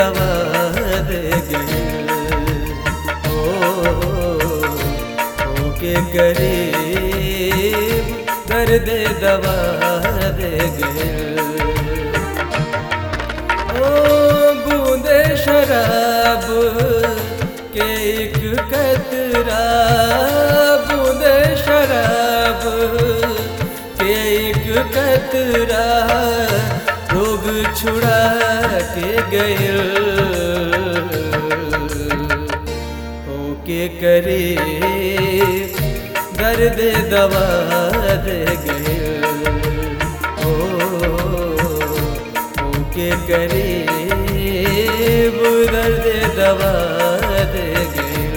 दवा दे गइल। के करीब दर्द दवा दे गइल। बूंदे शराब के एक कतरा, बूंदे शराब के एक कतरा रोग छुड़ा के गइल। के करीब दर्द दवा दे गइल। के करीब दर्द दवा दे गइल।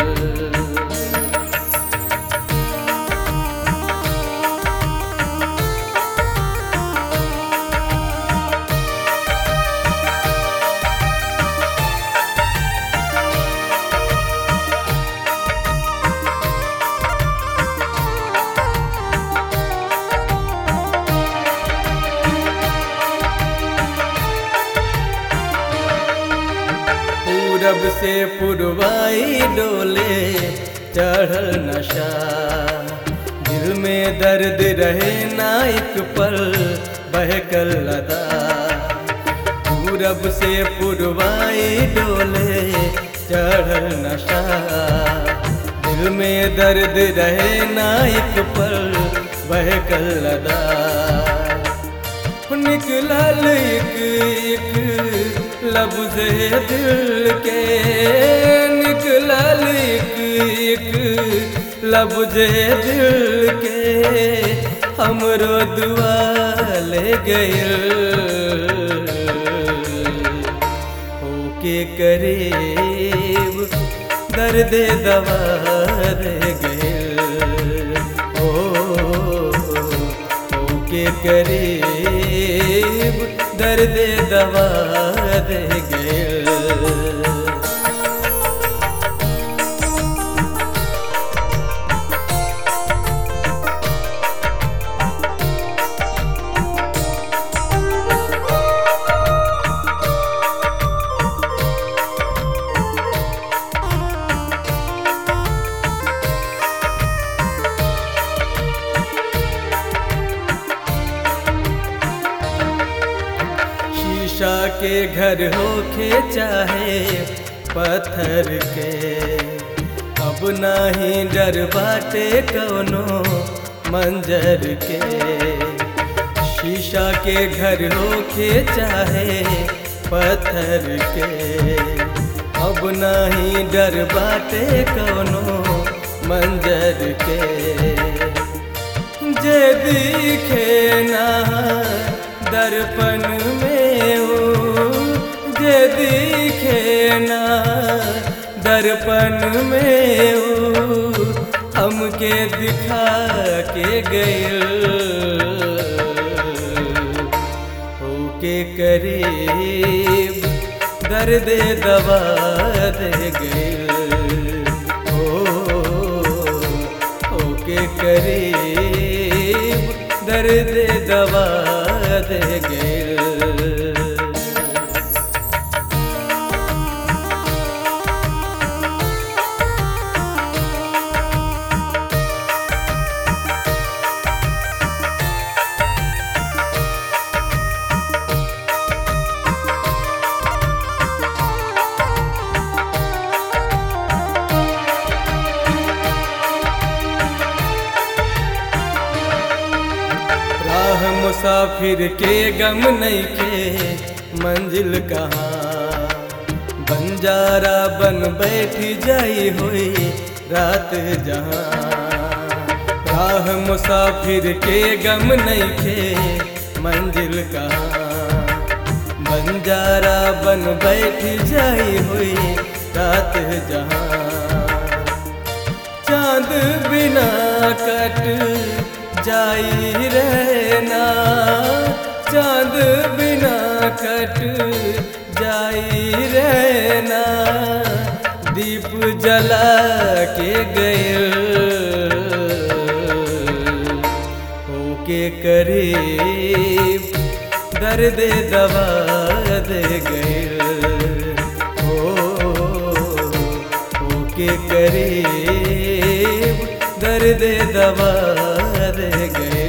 पूरब से पुरवाई डोले चढ़ल नशा, दिल में दर्द रहे ना एक पल बहकल लदा। पूरब से पुरवाई डोले चढ़ल नशा, दिल में दर्द रहे ना एक पल बहकल लदा। निकलल एक लफ्ज़ दिल के, निकलल एक लफ्ज़ दिल के हमरो दुआ ले गइल। के करीब दर्द दवा दे गइल। के करीब दर्द दवा दे गइल। शीशा के घर होके चाहे पत्थर के, अब नाही डर बाटे कौनो मंजर के। शीशा के घर होके चाहे पत्थर के, अब नाही डर बाटे कौनो मंजर के। जे दिखे ना दर्पण में हो, जे दिखे ना दर्पण में हो, हमके दिखा के गइल। के करीब दर्द दवा दे गइल। के करीब दर्द दवा दे गइल। मुसाफिर के गम नहीं के मंजिल कहाँ, बंजारा बन बैठी जाई हुई रात जहाँ। राह मुसाफिर के गम नहीं के मंजिल कहाँ, बंजारा बन बैठी जाई हुई रात जहाँ। चांद बिना कट जाई रहना, चांद बिना कट जाई रहना। दीप जला के गइल। के करीब दर्द दवा दे गइल। के करीब दर्द दवा दे गए।